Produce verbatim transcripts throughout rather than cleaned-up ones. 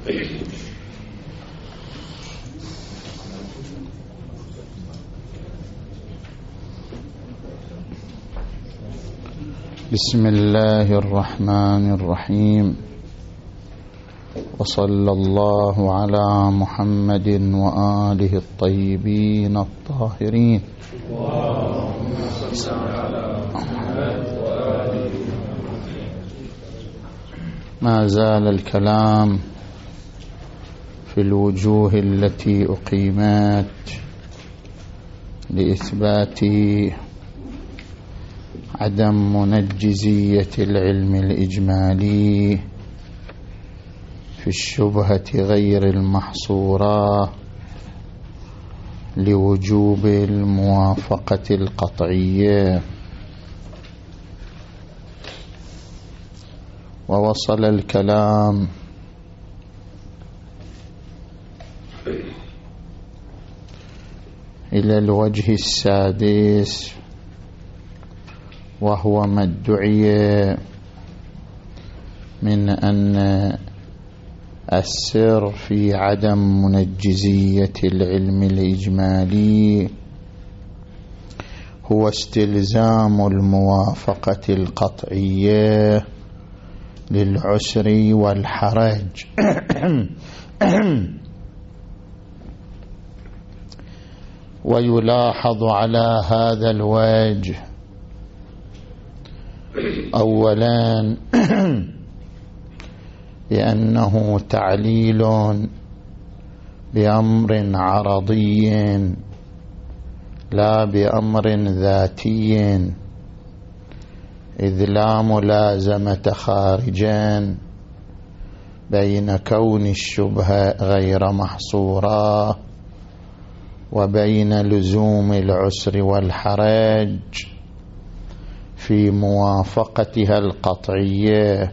بسم الله الرحمن الرحيم، وصلى الله على محمد وآله الطيبين الطاهرين. اللهم صل على محمد وآله. ما زال الكلام في الوجوه التي أقيمت لإثبات عدم منجزية العلم الإجمالي في الشبهة غير المحصورة لوجوب الموافقة القطعية. ووصل الكلام إلى الوجه السادس، وهو ما ادعي من أن السر في عدم منجزية العلم الإجمالي هو استلزام الموافقة القطعية للعسر والحرج. ويلاحظ على هذا الوجه أولا بأنه تعليل بأمر عرضي لا بأمر ذاتي، إذ لا ملازمة خارجا بين كون الشبهة غير محصورة وبين لزوم العسر والحرج في موافقتها القطعية،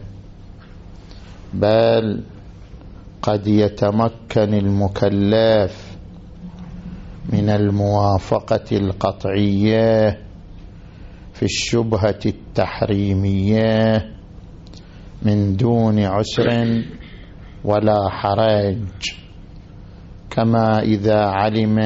بل قد يتمكن المكلف من الموافقة القطعية في الشبهة التحريمية من دون عسر ولا حرج، كما إذا علم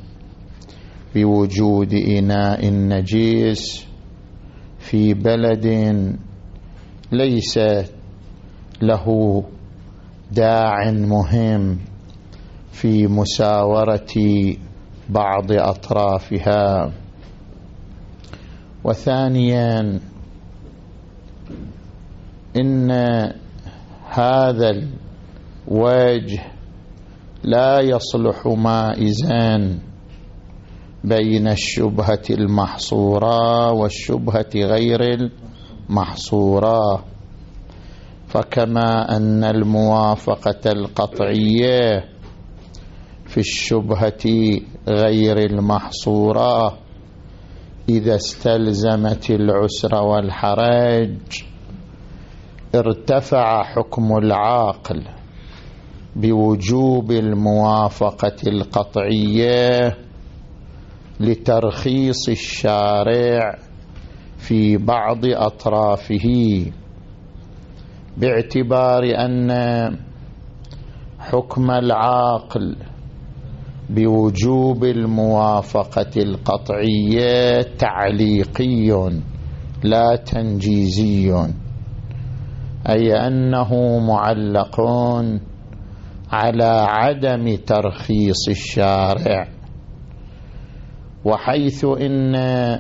بوجود إناء نجيس في بلد ليس له داع مهم في مساورة بعض أطرافها. وثانيا إن هذا الوجه لا يصلح مائزا بين الشبهة المحصورة والشبهة غير المحصورة، فكما أن الموافقة القطعية في الشبهة غير المحصورة إذا استلزمت العسر والحرج ارتفع حكم العاقل بوجوب الموافقة القطعية لترخيص الشارع في بعض أطرافه، باعتبار أن حكم العاقل بوجوب الموافقة القطعية تعليقي لا تنجيزي، أي أنه معلق على عدم ترخيص الشارع. وحيث إن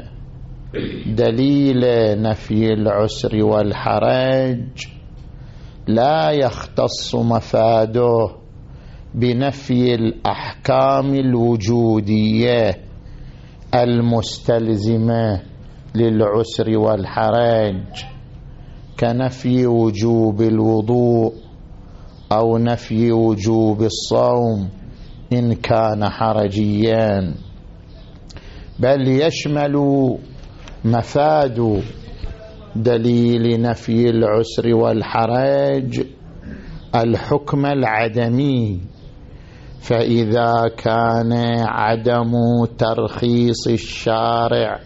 دليل نفي العسر والحرج لا يختص مفاده بنفي الأحكام الوجودية المستلزمة للعسر والحرج، كنفي وجوب الوضوء أو نفي وجوب الصوم إن كان حرجيا، بل يشمل مفاد دليل نفي العسر والحرج الحكم العدمي. فإذا كان عدم ترخيص الشارع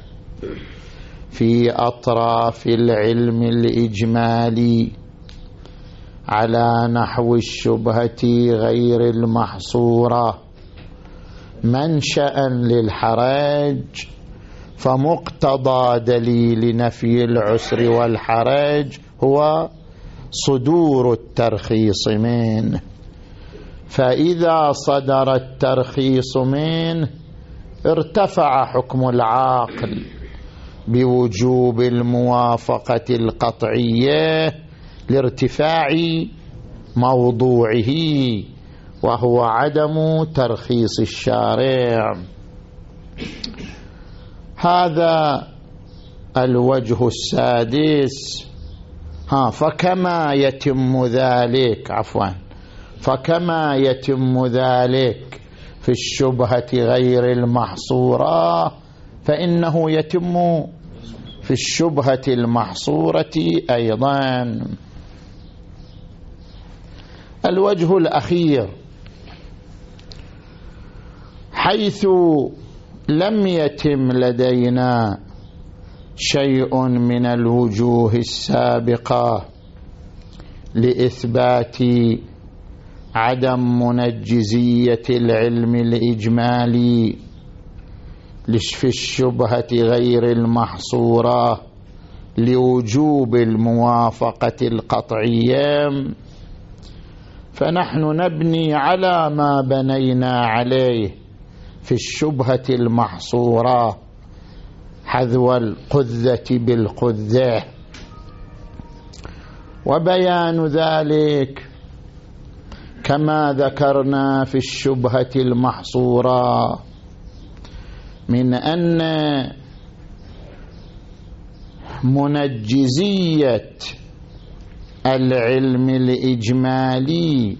في أطراف العلم الإجمالي على نحو الشبهة غير المحصورة منشأ للحرج، فمقتضى دليل نفي العسر والحرج هو صدور الترخيص منه، فإذا صدر الترخيص منه ارتفع حكم العاقل بوجوب الموافقة القطعية لارتفاع موضوعه وهو عدم ترخيص الشارع. هذا الوجه السادس. ها فكما يتم ذلك عفوا فكما يتم ذلك في الشبهة غير المحصورة فإنه يتم في الشبهة المحصورة أيضا. الوجه الأخير حيث لم يتم لدينا شيء من الوجوه السابقة لإثبات عدم منجزية العلم الإجمالي في الشبهة غير المحصورة لوجوب الموافقة القطعية، فنحن نبني على ما بنينا عليه في الشبهة المحصورة حذو القذة بالقذة. وبيان ذلك كما ذكرنا في الشبهة المحصورة من أن منجزية العلم الإجمالي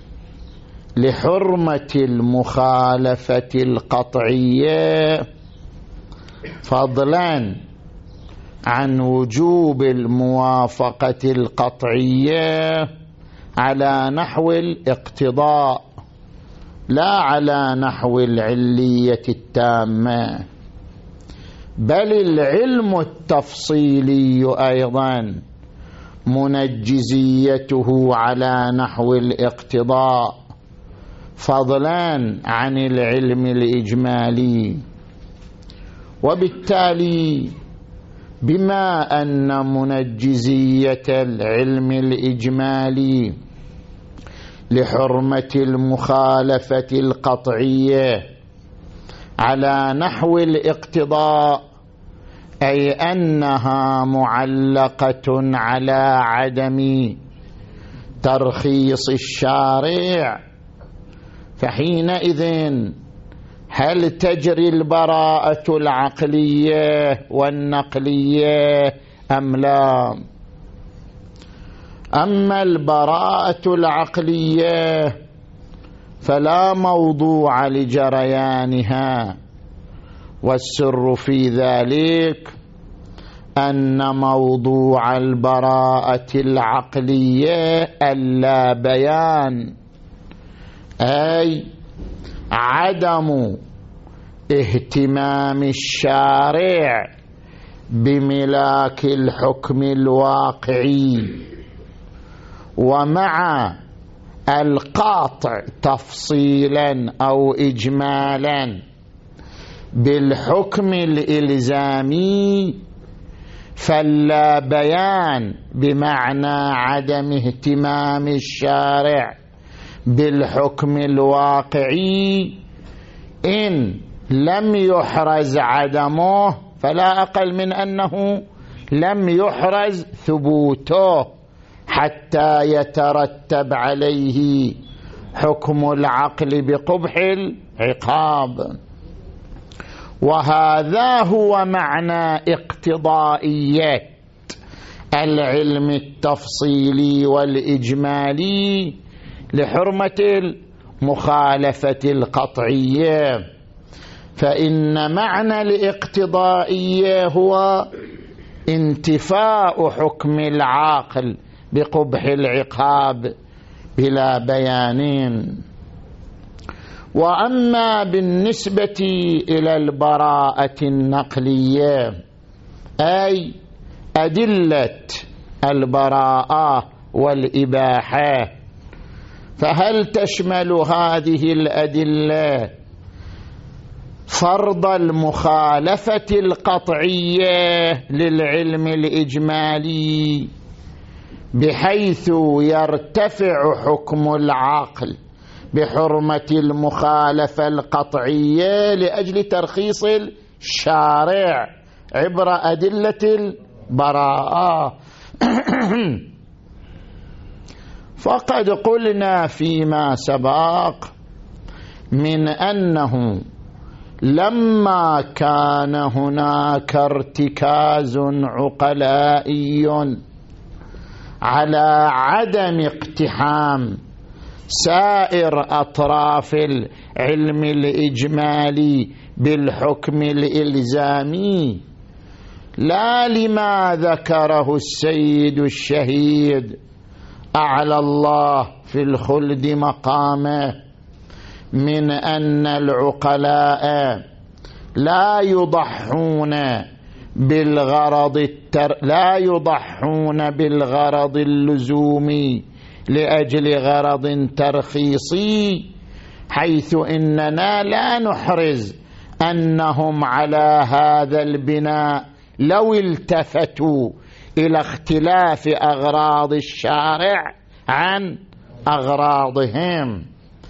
لحرمة المخالفة القطعية فضلا عن وجوب الموافقة القطعية على نحو الاقتضاء لا على نحو العلية التامة، بل العلم التفصيلي أيضا منجزيته على نحو الاقتضاء فضلا عن العلم الإجمالي. وبالتالي بما أن منجزية العلم الإجمالي لحرمة المخالفة القطعية على نحو الاقتضاء أي أنها معلقة على عدم ترخيص الشارع، فحينئذ هل تجري البراءة العقلية والنقلية أم لا؟ أما البراءة العقلية فلا موضوع لجريانها، والسر في ذلك أن موضوع البراءة العقلية اللا بيان، أي عدم اهتمام الشارع بملاك الحكم الواقعي، ومع القاطع تفصيلا أو إجمالا بالحكم الإلزامي فلا بيان بمعنى عدم اهتمام الشارع بالحكم الواقعي إن لم يحرز عدمه فلا أقل من أنه لم يحرز ثبوته حتى يترتب عليه حكم العقل بقبح العقاب. وهذا هو معنى اقتضائية العلم التفصيلي والإجمالي لحرمة المخالفة القطعية، فإن معنى الاقتضائية هو انتفاء حكم العاقل بقبح العقاب بلا بيان. وأما بالنسبة إلى البراءة النقلية أي أدلة البراءة والإباحة. فهل تشمل هذه الأدلة فرض المخالفة القطعية للعلم الإجمالي بحيث يرتفع حكم العقل بحرمة المخالفة القطعية لأجل ترخيص الشارع عبر أدلة البراءة؟ فقد قلنا فيما سبق من أنه لما كان هناك ارتكاز عقلائي على عدم اقتحام سائر أطراف العلم الإجمالي بالحكم الإلزامي، لا لما ذكره السيد الشهيد أعلى الله في الخلد مقامه من أن العقلاء لا يضحون بالغرض التر... لا يضحون بالغرض اللزومي لأجل غرض ترخيصي، حيث إننا لا نحرز أنهم على هذا البناء لو التفتوا إلى اختلاف أغراض الشارع عن أغراضهم،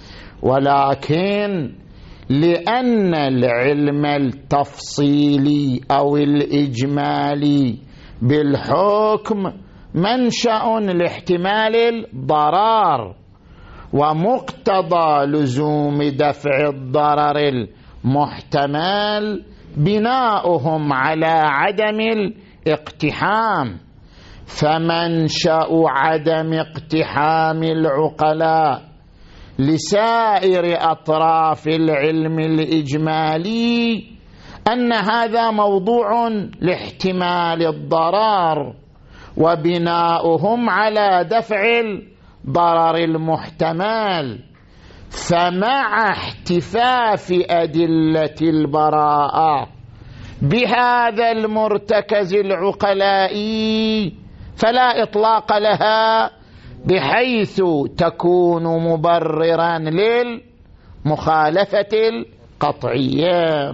ولكن لأن العلم التفصيلي أو الإجمالي بالحكم منشأ لاحتمال الضرر، ومقتضى لزوم دفع الضرر المحتمل بناؤهم على عدم الاقتحام، فمنشأ عدم اقتحام العقلاء لسائر أطراف العلم الإجمالي أن هذا موضوع لاحتمال الضرر، وبناؤهم على دفع الضرر المحتمل. فمع احتفاف أدلة البراءة بهذا المرتكز العقلائي فلا إطلاق لها بحيث تكون مبررا للمخالفة القطعية،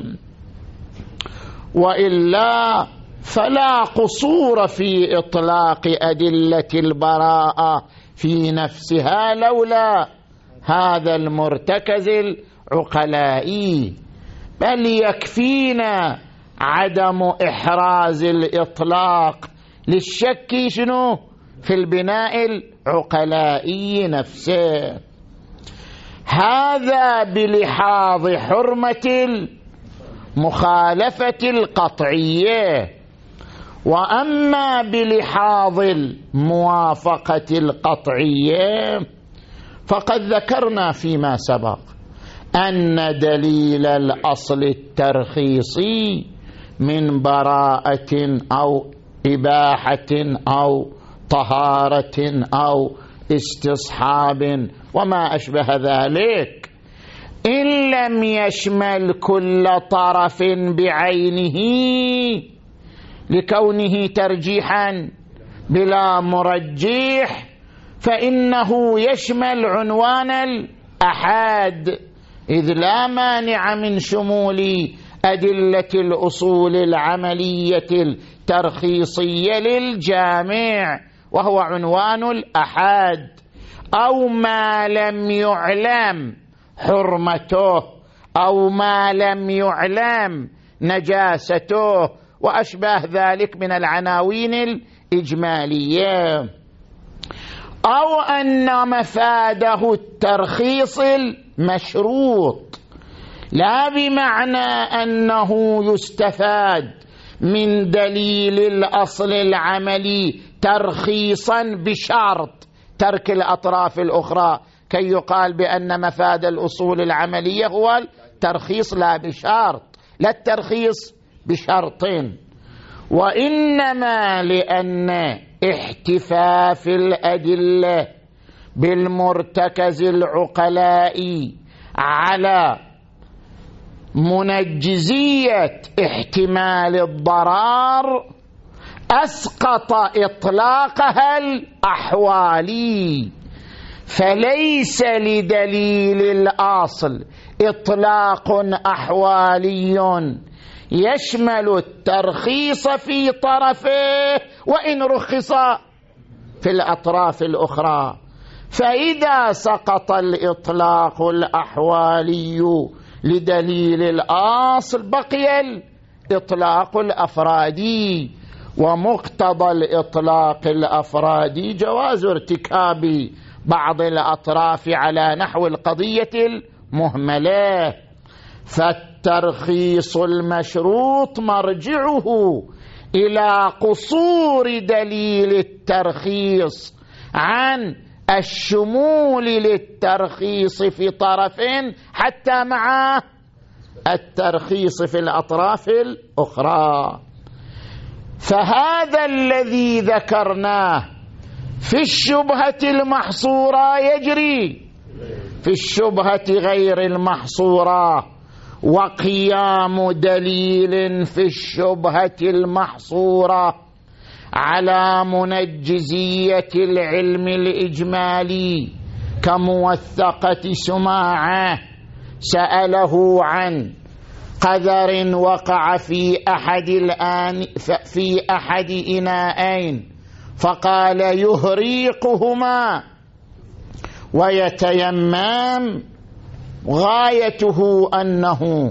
وإلا فلا قصور في إطلاق أدلة البراءة في نفسها لولا هذا المرتكز العقلائي، بل يكفينا عدم إحراز الإطلاق للشك شنو في البناء العقلائي نفسه. هذا بلحاظ حرمة المخالفة القطعية، وأما بلحاظ الموافقة القطعية فقد ذكرنا فيما سبق أن دليل الأصل الترخيصي من براءة أو إباحة أو طهارة أو استصحاب وما أشبه ذلك إن لم يشمل كل طرف بعينه لكونه ترجيحا بلا مرجح، فإنه يشمل عنوان الأحاد، إذ لا مانع من شمول أدلة الأصول العملية الترخيصية للجامع وهو عنوان الأحاد، أو ما لم يعلم حرمته أو ما لم يعلم نجاسته وأشباه ذلك من العناوين الإجمالية، أو أن مفاده الترخيص المشروط، لا بمعنى أنه يستفاد من دليل الأصل العملي ترخيصا بشرط ترك الأطراف الأخرى كي يقال بأن مفاد الأصول العملية هو الترخيص لا بشرط، لا الترخيص بشرطين، وإنما لأن احتفاف الأدلة بالمرتكز العقلائي على منجزية احتمال الضرر أسقط إطلاقها الأحوالي، فليس لدليل الأصل إطلاق أحوالي يشمل الترخيص في طرفه وإن رخص في الأطراف الأخرى. فإذا سقط الإطلاق الأحوالي لدليل الأصل بقي الإطلاق الأفرادي، ومقتضى الإطلاق الأفرادي جواز ارتكاب بعض الأطراف على نحو القضية المهملة. فالترخيص المشروط مرجعه إلى قصور دليل الترخيص عن الشمول للترخيص في طرف حتى مع الترخيص في الأطراف الأخرى. فهذا الذي ذكرناه في الشبهة المحصورة يجري في الشبهة غير المحصورة، وقيام دليل في الشبهة المحصورة على منجزية العلم الإجمالي كموثقة سماعة سأله عن قدر وقع في أحد الآن في أحد إناءين فقال يهريقهما ويتيمم، غايته أنه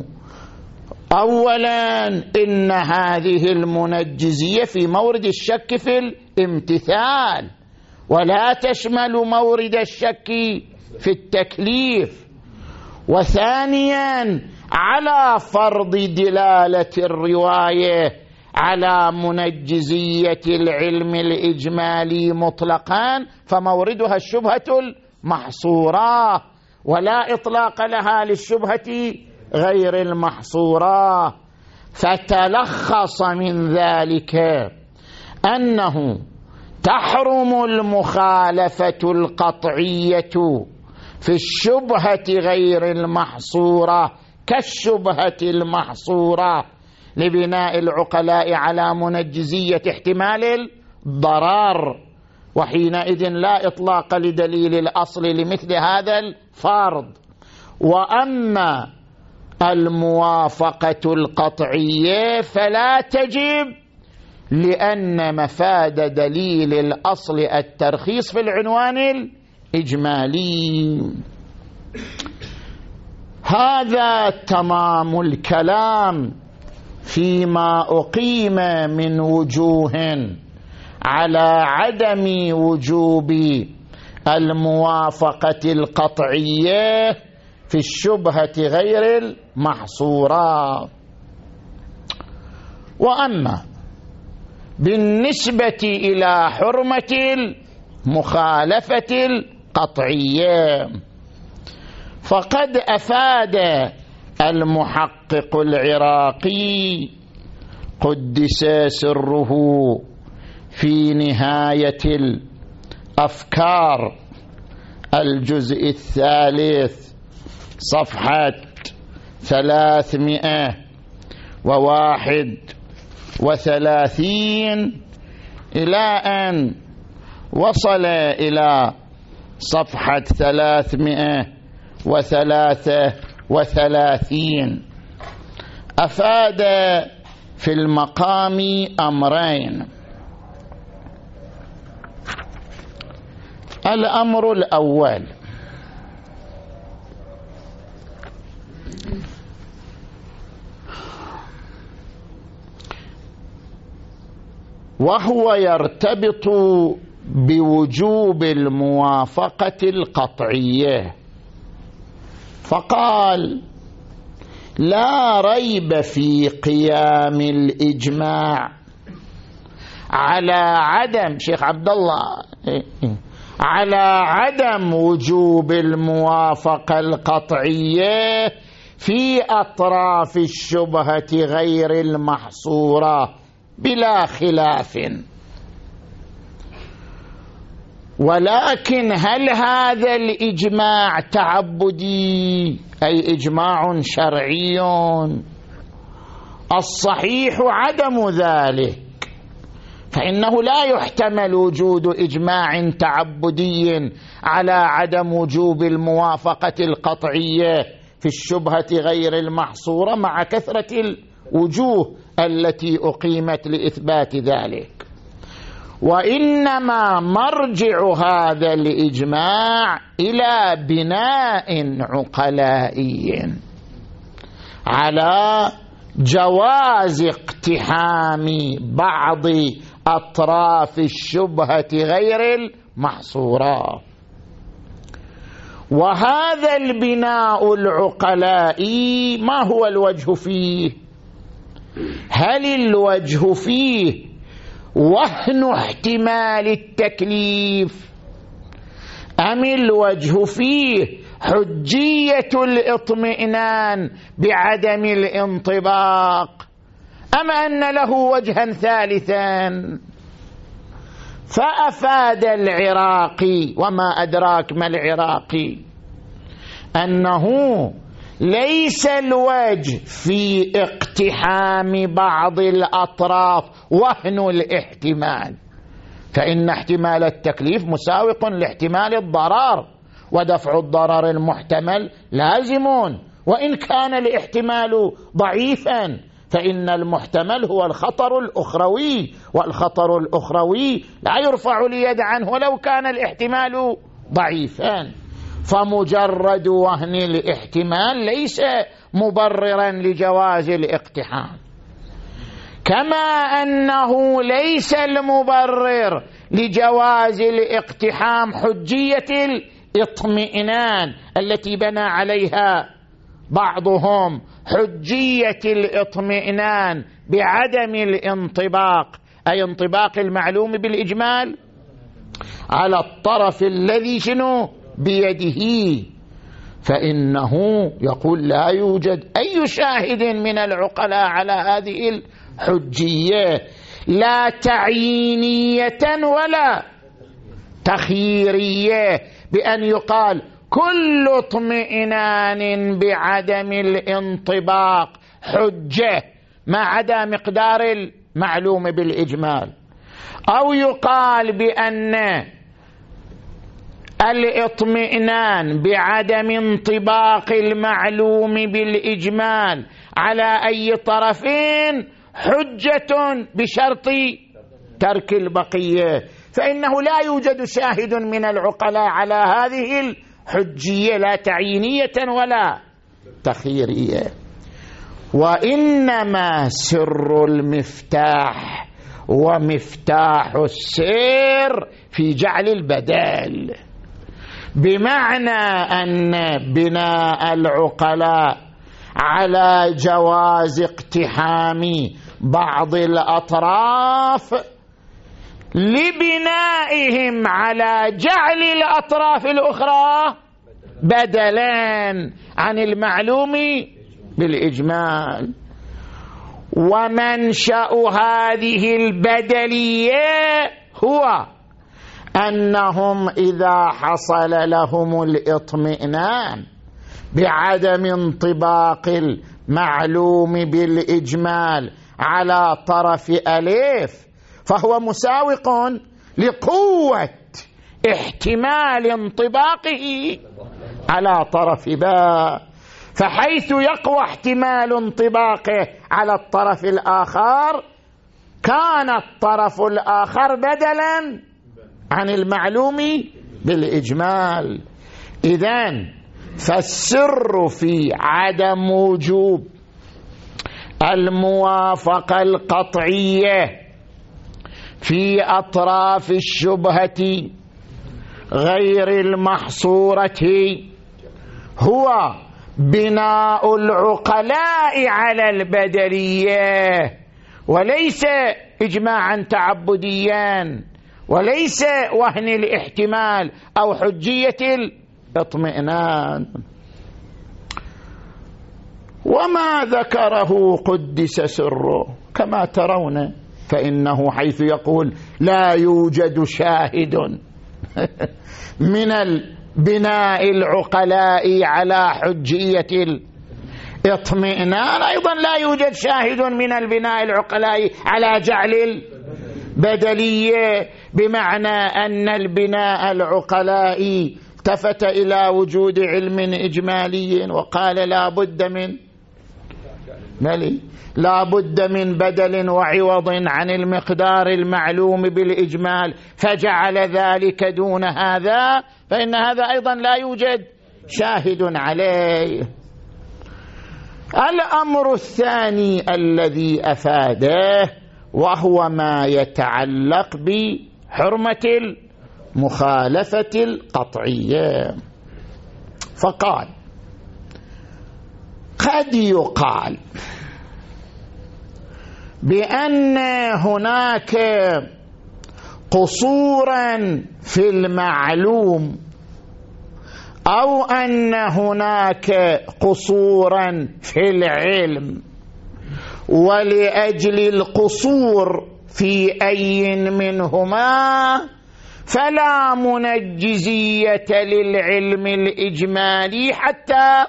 أولا إن هذه المنجزية في مورد الشك في الامتثال ولا تشمل مورد الشك في التكليف، وثانيا على فرض دلالة الرواية على منجزية العلم الإجمالي مطلقا فموردها الشبهة المحصورة ولا إطلاق لها للشبهة غير المحصورة. فتلخص من ذلك أنه تحرم المخالفة القطعية في الشبهة غير المحصورة كالشبهة المحصورة لبناء العقلاء على منجزية احتمال الضرر، وحينئذ لا إطلاق لدليل الأصل لمثل هذا الفرض. وأما الموافقة القطعية فلا تجب، لأن مفاد دليل الأصل الترخيص في العنوان الإجمالي. هذا تمام الكلام فيما أقيم من وجوه على عدم وجوب الموافقة القطعية في الشبهة غير المحصورة. وأما بالنسبة إلى حرمة المخالفة القطعية فقد أفاد المحقق العراقي قدس سره في نهاية الأفكار الجزء الثالث صفحة ثلاثمائة وواحد وثلاثين إلى أن وصل إلى صفحة ثلاثمائة وثلاثة وثلاثين، أفاد في المقام أمرين. الأمر الأول وهو يرتبط بوجوب الموافقة القطعية، فقال لا ريب في قيام الإجماع على عدم شيخ عبد الله على عدم وجوب الموافقة القطعية في أطراف الشبهة غير المحصورة بلا خلاف. ولكن هل هذا الإجماع تعبدي أي إجماع شرعي؟ الصحيح عدم ذلك، فإنه لا يحتمل وجود إجماع تعبدي على عدم وجوب الموافقة القطعية في الشبهة غير المحصورة مع كثرة الوجوه التي أقيمت لإثبات ذلك، وإنما مرجع هذا الإجماع إلى بناء عقلائي على جواز اقتحام بعض أطراف الشبهة غير المحصورة. وهذا البناء العقلائي ما هو الوجه فيه؟ هل الوجه فيه وهن احتمال التكليف، أم الوجه فيه حجية الاطمئنان بعدم الانطباق، أم أن له وجها ثالثا؟ فأفاد العراقي، وما أدراك ما العراقي، أنه ليس الوجه في اقتحام بعض الأطراف وهن الاحتمال، فإن احتمال التكليف مساوق لاحتمال الضرر، ودفع الضرر المحتمل لازم، وإن كان الاحتمال ضعيفا فإن المحتمل هو الخطر الأخروي، والخطر الأخروي لا يرفع اليد عنه ولو كان الاحتمال ضعيفا. فمجرد وهن الاحتمال ليس مبررا لجواز الاقتحام، كما أنه ليس المبرر لجواز الاقتحام حجية الاطمئنان التي بنى عليها بعضهم، حجية الاطمئنان بعدم الانطباق، أي انطباق المعلوم بالإجمال على الطرف الذي شنو بيده، فإنه يقول لا يوجد أي شاهد من العقلاء على هذه الحجية، لا تعيينية ولا تخييرية، بأن يقال كل اطمئنان بعدم الانطباق حجة ما عدا مقدار المعلوم بالإجمال، أو يقال بأن الاطمئنان بعدم انطباق المعلوم بالإجمال على أي طرفين حجة بشرط ترك البقية، فإنه لا يوجد شاهد من العقلاء على هذه الحجية، لا تعيينية ولا تخييرية. وإنما سر المفتاح ومفتاح السير في جعل البدل، بمعنى أن بناء العقلاء على جواز اقتحام بعض الأطراف لبنائهم على جعل الأطراف الأخرى بدلا عن المعلوم بالإجمال. ومنشأ هذه البدلية هو أنهم إذا حصل لهم الاطمئنان بعدم انطباق المعلوم بالإجمال على طرف ألف، فهو مساوق لقوة احتمال انطباقه على طرف باء، فحيث يقوى احتمال انطباقه على الطرف الآخر كان الطرف الآخر بدلا عن المعلوم بالإجمال. إذن فالسر في عدم وجوب الموافقة القطعية في أطراف الشبهة غير المحصورة هو بناء العقلاء على البدلية، وليس إجماعا تعبديا، وليس وهن الاحتمال أو حجية الاطمئنان. وما ذكره قدس سره كما ترون، فإنه حيث يقول لا يوجد شاهد من البناء العقلاء على حجية الاطمئنان، أيضا لا يوجد شاهد من البناء العقلاء على جعل بدلية بمعنى أن البناء العقلائي التفت إلى وجود علم إجمالي وقال لا بد من ملي لا بد من بدل وعوض عن المقدار المعلوم بالإجمال، فجعل ذلك دون هذا، فإن هذا أيضا لا يوجد شاهد عليه. الأمر الثاني الذي أفاده وهو ما يتعلق بحرمة المخالفة القطعية، فقال قد يقال بأن هناك قصورا في المعلوم أو أن هناك قصورا في العلم، ولأجل القصور في أي منهما فلا منجزية للعلم الإجمالي حتى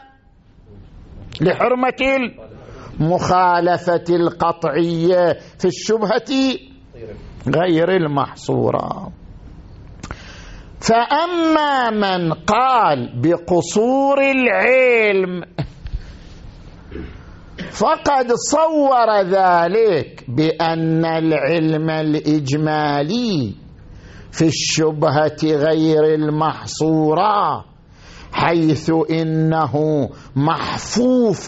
لحرمة المخالفة القطعية في الشبهة غير المحصورة. فأما من قال بقصور العلم فقد صور ذلك بأن العلم الإجمالي في الشبهة غير المحصورة، حيث إنه محفوف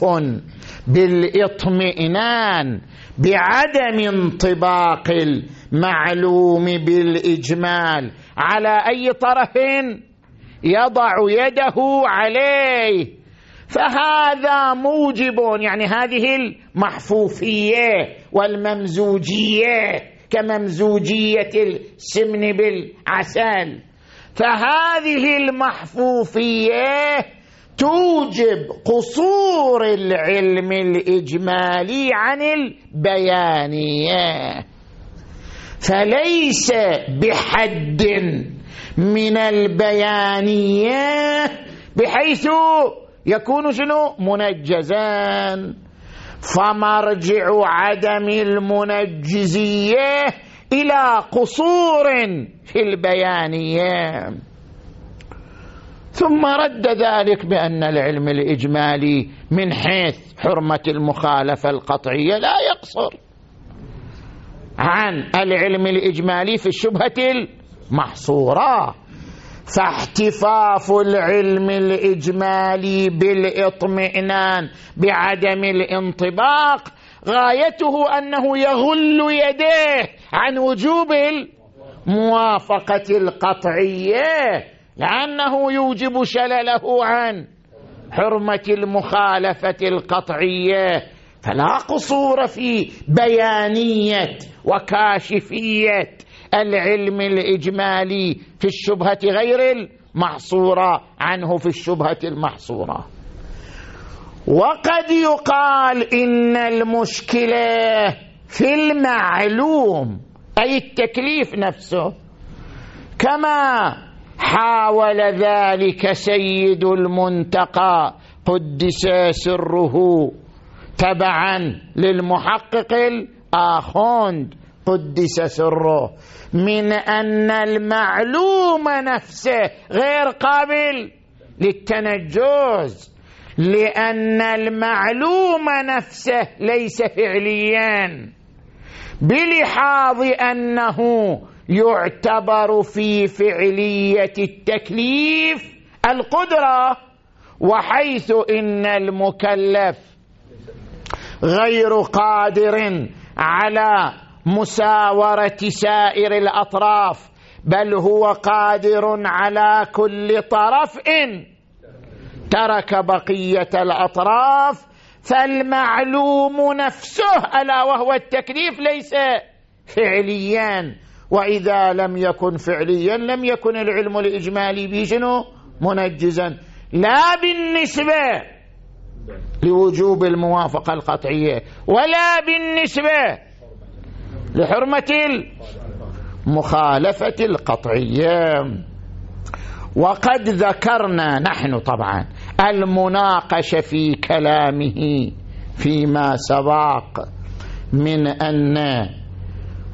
بالاطمئنان بعدم انطباق المعلوم بالإجمال على أي طرف يضع يده عليه، فهذا موجب، يعني هذه المحفوفية والممزوجية كممزوجية السمن بالعسل، فهذه المحفوفية توجب قصور العلم الإجمالي عن البيانية، فليس بحد من البيانية بحيث يكون شنو منجزا، فمرجع عدم المنجزية إلى قصور في البيانية. ثم رد ذلك بأن العلم الإجمالي من حيث حرمة المخالفة القطعية لا يقصر عن العلم الإجمالي في الشبهة المحصورة، فاحتفاف العلم الإجمالي بالإطمئنان بعدم الانطباق غايته أنه يغل يديه عن وجوب الموافقة القطعية، لأنه يوجب شلله عن حرمة المخالفة القطعية، فلا قصور في بيانية وكاشفية العلم الإجمالي في الشبهة غير المحصورة عنه في الشبهة المحصورة. وقد يقال إن المشكلة في المعلوم أي التكليف نفسه، كما حاول ذلك سيد المنتقى قدس سره تبعا للمحقق الآخوند قدس سره، من أن المعلوم نفسه غير قابل للتنجز، لأن المعلوم نفسه ليس فعليا، بلحاظ أنه يعتبر في فعلية التكليف القدرة، وحيث إن المكلف غير قادر على مساورة سائر الأطراف، بل هو قادر على كل طرف إن ترك بقية الأطراف، فالمعلوم نفسه ألا وهو التكليف ليس فعليا، وإذا لم يكن فعليا لم يكن العلم الإجمالي به شنو منجزا، لا بالنسبة لوجوب الموافقة القطعية ولا بالنسبة لحرمة المخالفة القطعية. وقد ذكرنا نحن طبعا المناقشة في كلامه فيما سبق من أن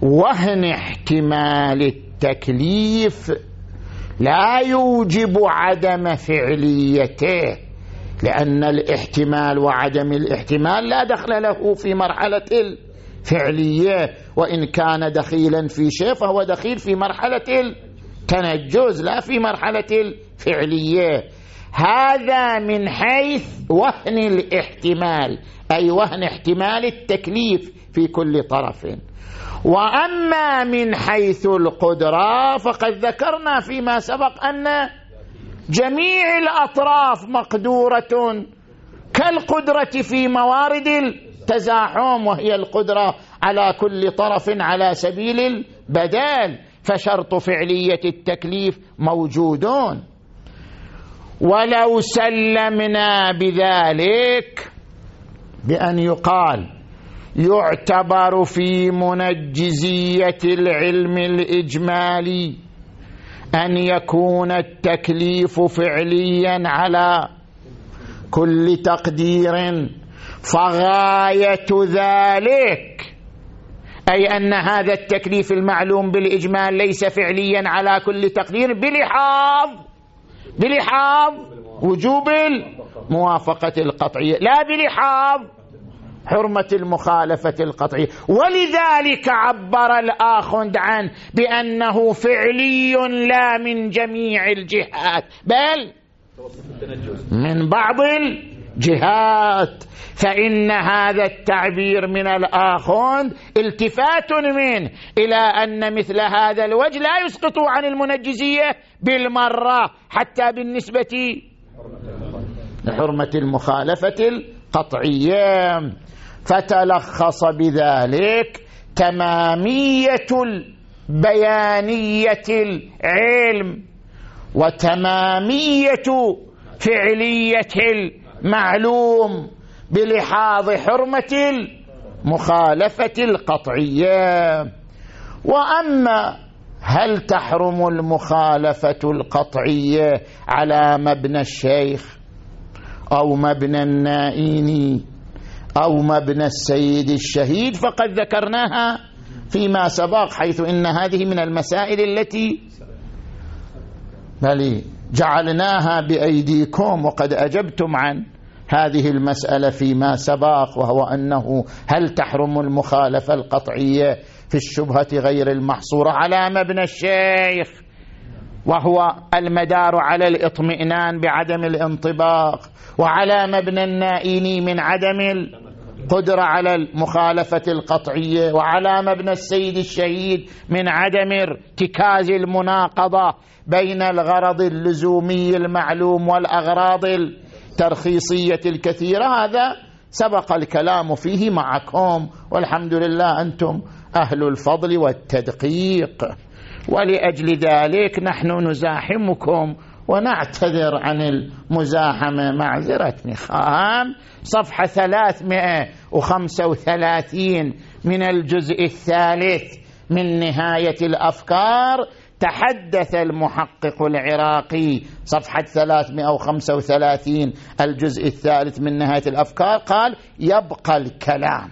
وهن احتمال التكليف لا يوجب عدم فعليته، لأن الاحتمال وعدم الاحتمال لا دخل له في مرحلة الفعلية، وإن كان دخيلا في شيء فهو دخيل في مرحلة التنجز لا في مرحلة الفعلية. هذا من حيث وهن الاحتمال، أي وهن احتمال التكليف في كل طرف. وأما من حيث القدرة فقد ذكرنا فيما سبق أن جميع الأطراف مقدورة كالقدرة في موارد التزاحم، وهي القدرة على كل طرف على سبيل البدال، فشرط فعلية التكليف موجودون. ولو سلمنا بذلك بأن يقال يعتبر في منجزية العلم الإجمالي أن يكون التكليف فعليا على كل تقدير، فغاية ذلك أي أن هذا التكليف المعلوم بالإجمال ليس فعليا على كل تقدير بلحاظ بلحاظ وجوب الموافقة القطعية، لا بلحاظ حرمة المخالفة القطعية. ولذلك عبر الآخوند عنه بأنه فعلي لا من جميع الجهات بل من بعض الجهات، فإن هذا التعبير من الآخوند التفات منه إلى أن مثل هذا الوجه لا يسقط عن المنجزية بالمرة حتى بالنسبة لحرمة المخالفة القطعية. فتلخص بذلك تمامية البيانية العلم وتمامية فعلية المعلوم بلحاظ حرمة المخالفة القطعية. وأما هل تحرم المخالفة القطعية على مبنى الشيخ أو مبنى النائيني أو مبنى السيد الشهيد فقد ذكرناها فيما سبق، حيث إن هذه من المسائل التي بل جعلناها بأيديكم وقد أجبتم عن هذه المسألة فيما سبق، وهو أنه هل تحرم المخالفة القطعية في الشبهة غير المحصورة على مبنى الشيخ وهو المدار على الاطمئنان بعدم الانطباق، وعلى مبنى النائيني من عدم القدرة على المخالفة القطعية، وعلى مبنى السيد الشهيد من عدم ارتكاز المناقضة بين الغرض اللزومي المعلوم والأغراض الترخيصية الكثيرة. هذا سبق الكلام فيه معكم، والحمد لله أنتم أهل الفضل والتدقيق، ولأجل ذلك نحن نزاحمكم ونعتذر عن المزاحمة معذرة خام. صفحة ثلاثمائة وخمسة وثلاثين من الجزء الثالث من نهاية الأفكار تحدث المحقق العراقي، صفحة ثلاثمائة وخمسة وثلاثين الجزء الثالث من نهاية الأفكار، قال يبقى الكلام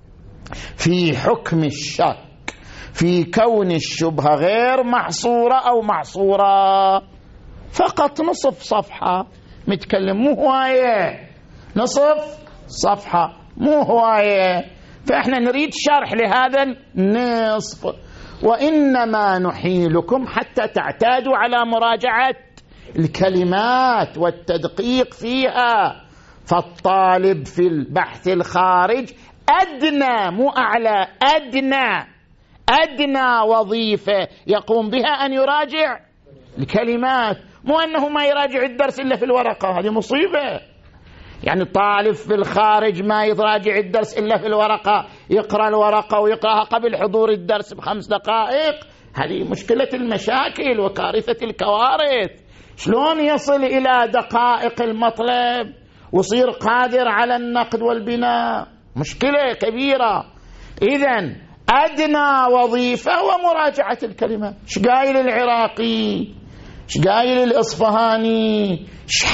في حكم الشك في كون الشبهة غير محصورة أو محصورة. فقط نصف صفحة متكلم، مو هواية، نصف صفحة مو هواية، فإحنا نريد شرح لهذا النصف، وإنما نحيلكم حتى تعتادوا على مراجعة الكلمات والتدقيق فيها. فالطالب في البحث الخارج أدنى مو أعلى، أدنى أدنى وظيفة يقوم بها أن يراجع الكلمات، مو أنه ما يراجع الدرس إلا في الورقة، هذه مصيبة. يعني الطالب في الخارج ما يراجع الدرس إلا في الورقة، يقرأ الورقة ويقرأها قبل حضور الدرس بخمس دقائق، هذه مشكلة المشاكل وكارثة الكوارث. شلون يصل إلى دقائق المطلب ويصير قادر على النقد والبناء؟ مشكلة كبيرة. إذن أدنى وظيفة ومراجعة الكلمات. ايش قايل العراقي، ايش قايل الإصفهاني، ايش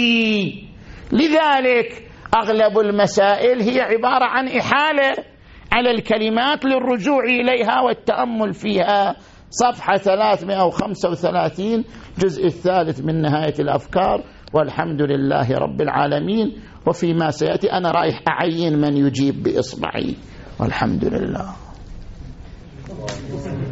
حاكي. لذلك أغلب المسائل هي عبارة عن إحالة على الكلمات للرجوع إليها والتأمل فيها. صفحة ثلاثمئة وخمسة وثلاثين جزء الثالث من نهاية الأفكار. والحمد لله رب العالمين. وفيما سيأتي أنا رايح أعين من يجيب بإصبعي والحمد لله.